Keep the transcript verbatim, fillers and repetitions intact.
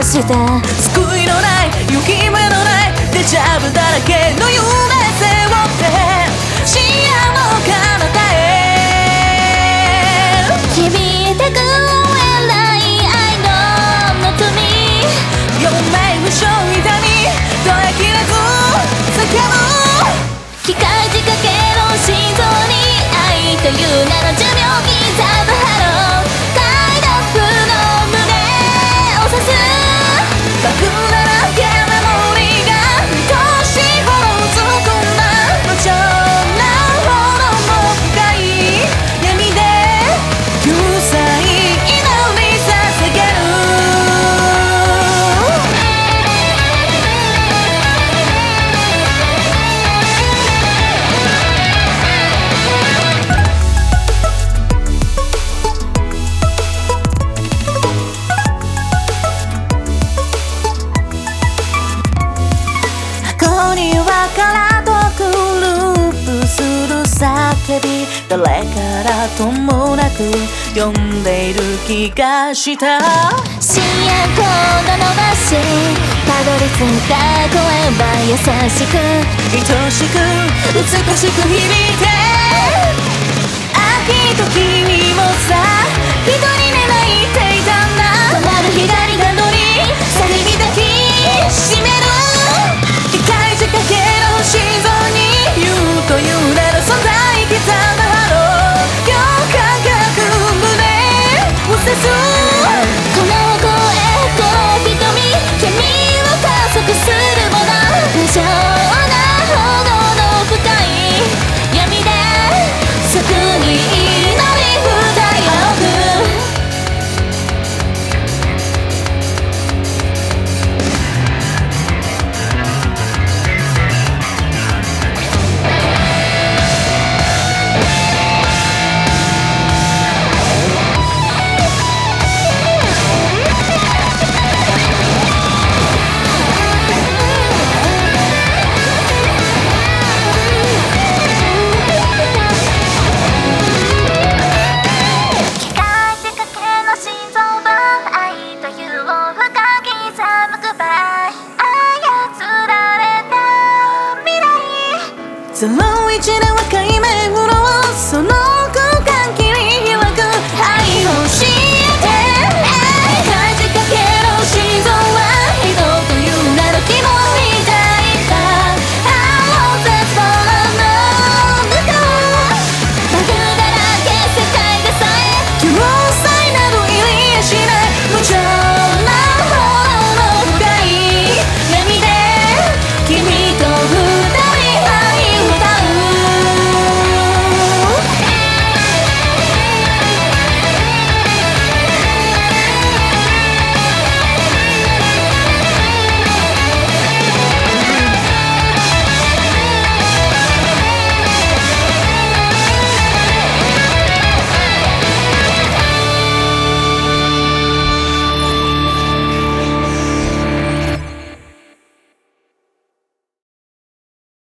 して救いのない夢のないデジャブだらけの夢背負って視野の彼方へ響いてく When I know not to me 余命無償痛みどえきれず叫ぶ機械仕掛けの心臓に愛という名の寿命刻むハロー快楽の胸を刺すバグらなきゃメモリーが愛しいほどうずくんだ無情なほども深い闇で救済祈り捧げるから遠くループする叫び誰からともなく呼んでいる気がした深夜コード伸ばしたどり着いた声は優しく愛しく美しく響いてあきっと君もさ一人で泣いていたんだ止まる左が乗りさりに抱きしめる機械仕掛けの心臓に言うと揺れる存在刻むハロー今日輝く胸を刺すこの声この瞳君を加速するもの無情なほどの深い闇で救い祈り二人仰ぐゼロイチで若い目黒その